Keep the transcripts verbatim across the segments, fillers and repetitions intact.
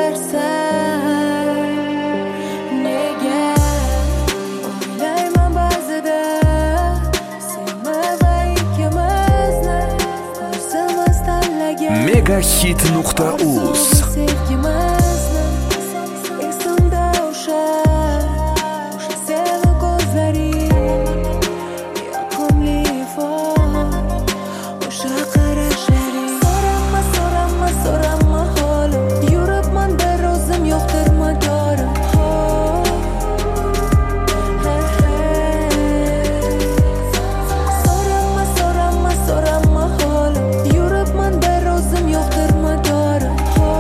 o'tarsan. Nega o'ylayman ba'zida seni va ikkimizni ko'rsamiz tanlagan megahit nuqta uz. sevgimizni esimda o'sha o'sha seni ko'zlaring, yoqimli ifor, o'sha qarashlaring. So'rama, so'rama, so'rama holim, yuribman bir o'zim yo'qdirma dorim. So'rama, so'rama, so'rama holim, yuribman bir o'zim yo'qdirma dorim.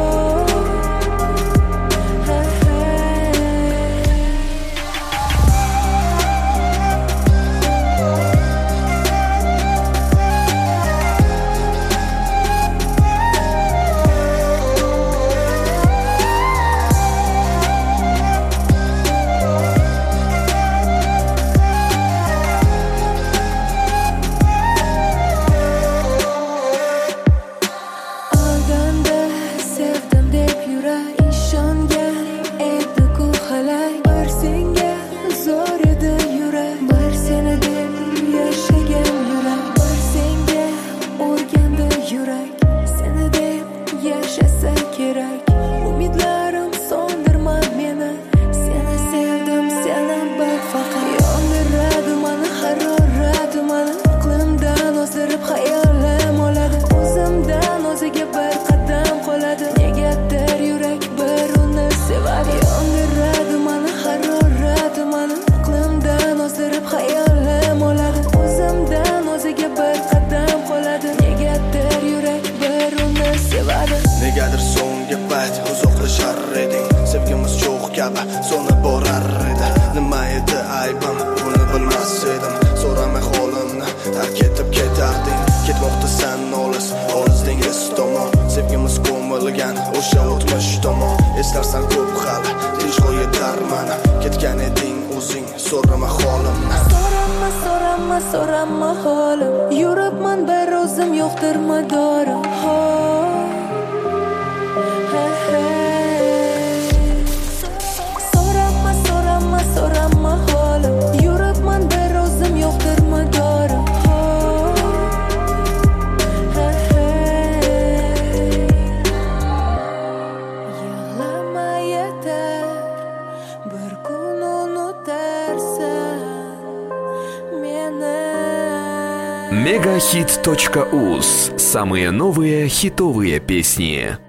Aldanda sevdim deb yurar, ishongan edi-ku halay. Bir senga zor edi yurak, bir seni deb yashagan yurak, bir senga o'rgandi yurak, seni deb yashasa kerak. Umidlarim so'ndirma meni, seni sevdim, seni bir faqat. Yondiradi mani harorati, mani aqlimdan ozdirib xayolim oladi. O'zimdan o'ziga bir qadam qoladi. Negadir yurak bir uni sevadi. Yondiradi mani harorati, mani aqlimdan ozdirib xayolim oladi. O'zimdan o'ziga bir qadam qoladi. Negadir yurak bir uni sevadi. Negadir so'nggi payt uzoqlashar eding, sevgimiz cho'g' kabi so'nib borar edi. Nima edi aybim, buni bilmas edim. So'ramay holimni tark etib ketarding. Ketmoqdasan olis, olis dengiz tomon. Sevgimiz ko'milgan o'sha o'tmish tomon. Eslarsan ko'p hali, tinchlik yetar mana. Ketgan eding o'zing, so'rama holimni. So'rama, so'rama, so'rama holim, yuribman bir o'zim yo'qdirma dorim. So'rama, so'rama, so'rama holim, yuribman bir o'zim yo'qdirma dorim. Yig'lama yetar, bir kun unutarsan meni. megahit точка уз. Самые новые хитовые песни.